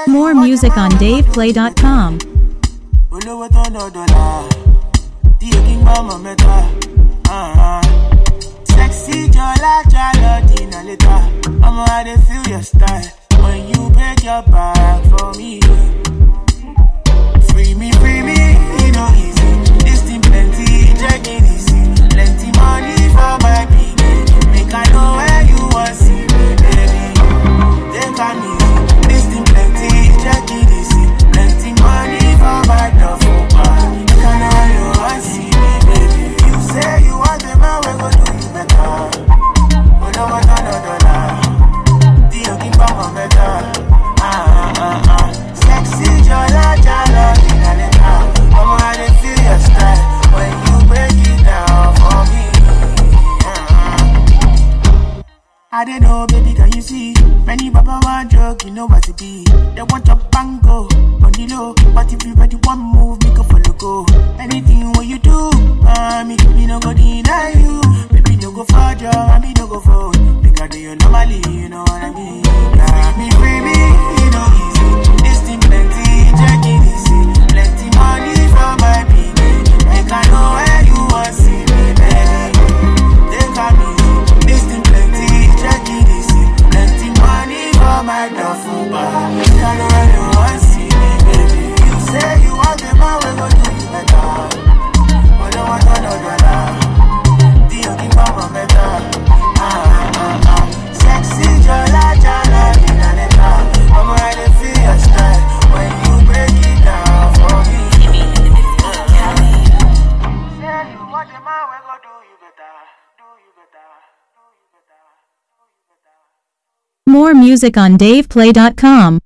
More music on DavePlay.com. Sexy Jola Dina later. I dey feel your style when you break your back for me. Free me, you know easy. This thing plenty, check it easy. Plenty money for my piggy. Make I know where you want see me, baby. Take on easy. This thing plenty, check it easy. Plenty money for my duffel bag. Make I know where you want see me, baby. You say you want the man, we go do you better. Oh no, the yogi baba better. Sexy Jola Dina later. I dey feel your style when you break it down for me. I don't know, baby, can you see? Many baba want joke, you know what it be. They want your bango on the low, but if you ready one move, make a follow go. Anything what you do, me no go deny you. Baby, no go for job, me no go for. Because do you normally, you know what I mean? Free me, you know easy. This thing plenty, check it easy. Plenty money for my baby. Make I know where you want see me, baby. Take on easy. This thing plenty, check it easy. Plenty money for my duffel bag. Make I know where you want see me, baby. You say you want the man, we go do you better. But don't want another. The yogi baba better. Sexy Jola Dina later. I dey feel your style when you break it down for me. Say you want the man, we go do you better. Do you better. Do you better. Do you better. More music on DavePlay.com.